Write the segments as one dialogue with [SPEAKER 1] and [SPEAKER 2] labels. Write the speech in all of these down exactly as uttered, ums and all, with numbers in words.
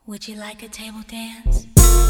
[SPEAKER 1] Would you like a table dance?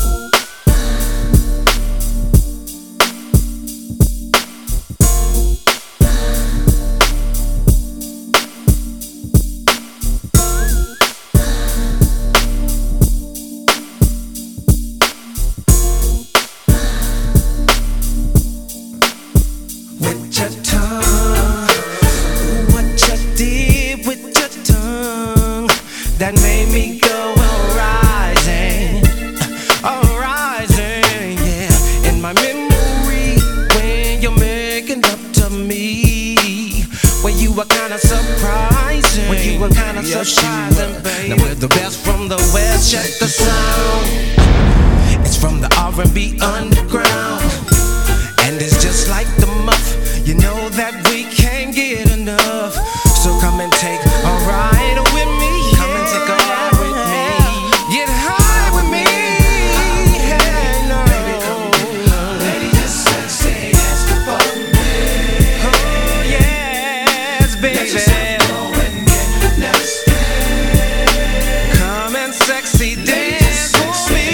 [SPEAKER 2] With your tongue, what you did with your tongue, that made me go on rising, on rising, yeah. In my memory, when you're making up to me, when you were kinda surprising, when you were kinda yes, surprising, baby. Now we're the best from the West, check the sound. It's from the R and B underground. And it's just like the muff, you know that we can't get enough. So come and take a ride with me. Come and take a ride with me. Get high with me. Hey, no. Baby, come get high. Lady, just sexy as for me. Oh, yes, baby. Let's just go and get nasty. Come and sexy dance for me.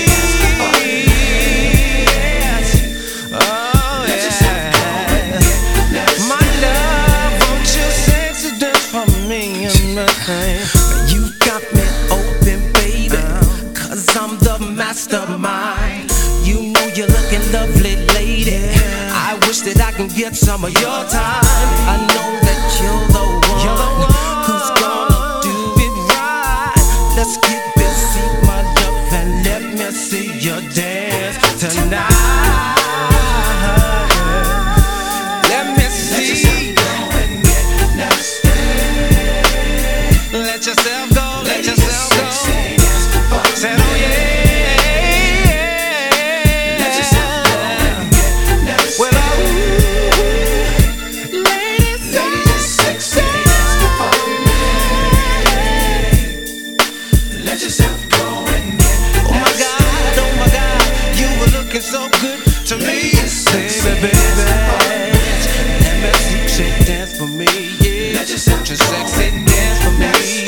[SPEAKER 2] You've got me open, baby, cause I'm the mastermind. You know you're looking lovely, lady. I wish that I can get some of your time. I know that you're the one who's gonna do it right. Let's get busy, my love, and let me see you dance tonight. Let me see. Let yourself go, let yourself go. Say, oh yeah. Let yourself go and get nasty. Well, oh, ladies, ladies, sexy for me. Let yourself go and get nasty. Oh my God, oh my God, you were looking so good to me, baby, baby. Let me see you shake, dance for me, yeah. Let yourself go, sexy dance for me.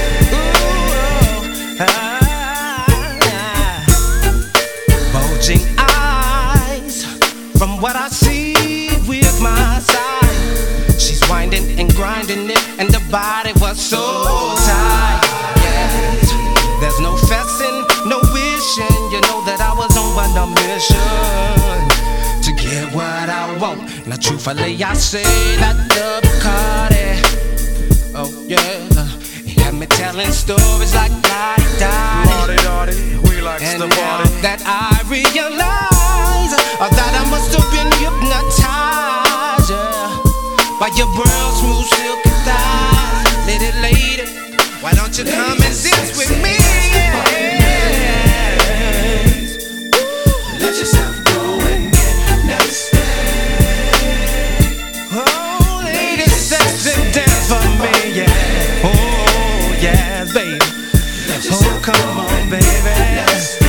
[SPEAKER 2] Bulging eyes, from what I see with my side, she's winding and grinding it, and the body was so tight. Yes. There's no fussing, no wishing. You know that I was on a mission to get what I want. Now truthfully I say that the Bacardi, oh yeah, had me telling stories like Lottie Dottie.
[SPEAKER 3] Lottie Dottie, we like
[SPEAKER 2] and
[SPEAKER 3] the
[SPEAKER 2] now
[SPEAKER 3] party.
[SPEAKER 2] that I realize uh, that I must have been hypnotized, yeah, by your brown, smooth, silky thighs. Lady, lady, why don't you come and dance with me? Let yourself go and get nasty. Oh, lady, sexy dance for me, yeah. Oh, yes, baby. Oh, come on, baby.